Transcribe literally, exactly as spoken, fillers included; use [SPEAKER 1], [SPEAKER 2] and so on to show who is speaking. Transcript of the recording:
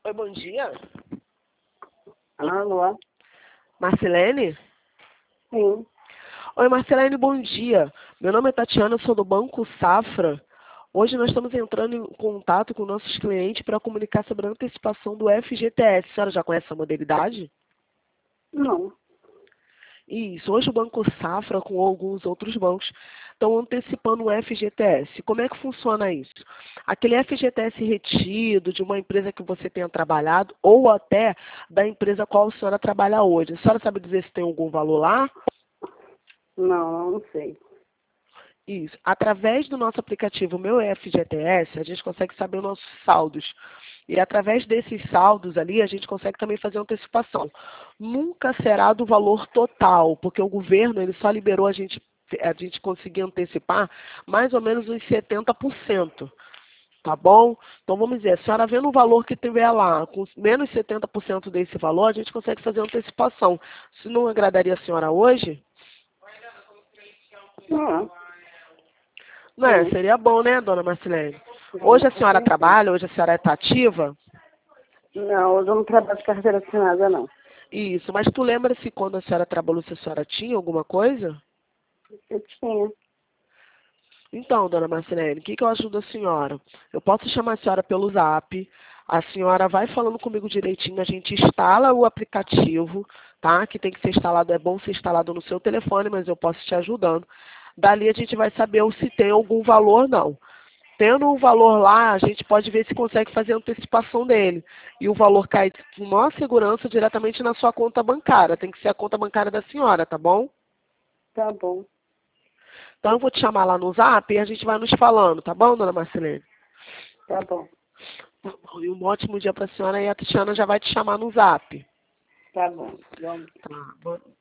[SPEAKER 1] Oi, bom dia.
[SPEAKER 2] Alô?
[SPEAKER 1] Marcelene?
[SPEAKER 2] Sim.
[SPEAKER 1] Oi, Marcelene, bom dia. Meu nome é Tatiana, eu sou do Banco Safra. Hoje nós estamos entrando em contato com nossos clientes para comunicar sobre a antecipação do F G T S. A senhora já conhece essa modalidade?
[SPEAKER 2] Não.
[SPEAKER 1] Isso. Hoje o Banco Safra, com alguns outros bancos, estão antecipando o F G T S. Como é que funciona isso? Aquele F G T S retido de uma empresa que você tenha trabalhado ou até da empresa a qual a senhora trabalha hoje. A senhora sabe dizer se tem algum valor lá?
[SPEAKER 2] Não, não sei.
[SPEAKER 1] Isso. Através do nosso aplicativo Meu F G T S, a gente consegue saber os nossos saldos. E através desses saldos ali, a gente consegue também fazer antecipação. Nunca será do valor total, porque o governo ele só liberou a gente, a gente conseguir antecipar mais ou menos uns setenta por cento. Tá bom? Então vamos dizer, a senhora vendo o valor que tiver lá, com menos setenta por cento desse valor, a gente consegue fazer antecipação. Se não agradaria a senhora hoje?
[SPEAKER 2] Não.
[SPEAKER 1] Não é?
[SPEAKER 2] Sim.
[SPEAKER 1] Seria bom, né, dona Marcelene?
[SPEAKER 2] Sim,
[SPEAKER 1] Hoje a
[SPEAKER 2] com
[SPEAKER 1] senhora
[SPEAKER 2] certeza.
[SPEAKER 1] trabalha, hoje a senhora está ativa?
[SPEAKER 2] Não, eu não trabalho de carteira assinada, não.
[SPEAKER 1] Isso, mas tu lembra se quando a senhora trabalhou, se a senhora tinha alguma coisa?
[SPEAKER 2] Eu tinha.
[SPEAKER 1] Então, dona Marcelene, o que, que eu ajudo a senhora? Eu posso chamar a senhora pelo zap, a senhora vai falando comigo direitinho, a gente instala o aplicativo, tá? Que tem que ser instalado, é bom ser instalado no seu telefone, mas eu posso te ajudando. Dali a gente vai saber se tem algum valor ou não. Tendo um valor lá, a gente pode ver se consegue fazer a antecipação dele. E o valor cai com maior segurança diretamente na sua conta bancária. Tem que ser a conta bancária da senhora, tá bom?
[SPEAKER 2] Tá bom.
[SPEAKER 1] Então eu vou te chamar lá no zap e a gente vai nos falando, tá bom, dona Marcelene?
[SPEAKER 2] Tá bom.
[SPEAKER 1] E um ótimo dia para a senhora e a Tatiana já vai te chamar no zap.
[SPEAKER 2] Tá bom. Vamos.
[SPEAKER 1] Tá, bom.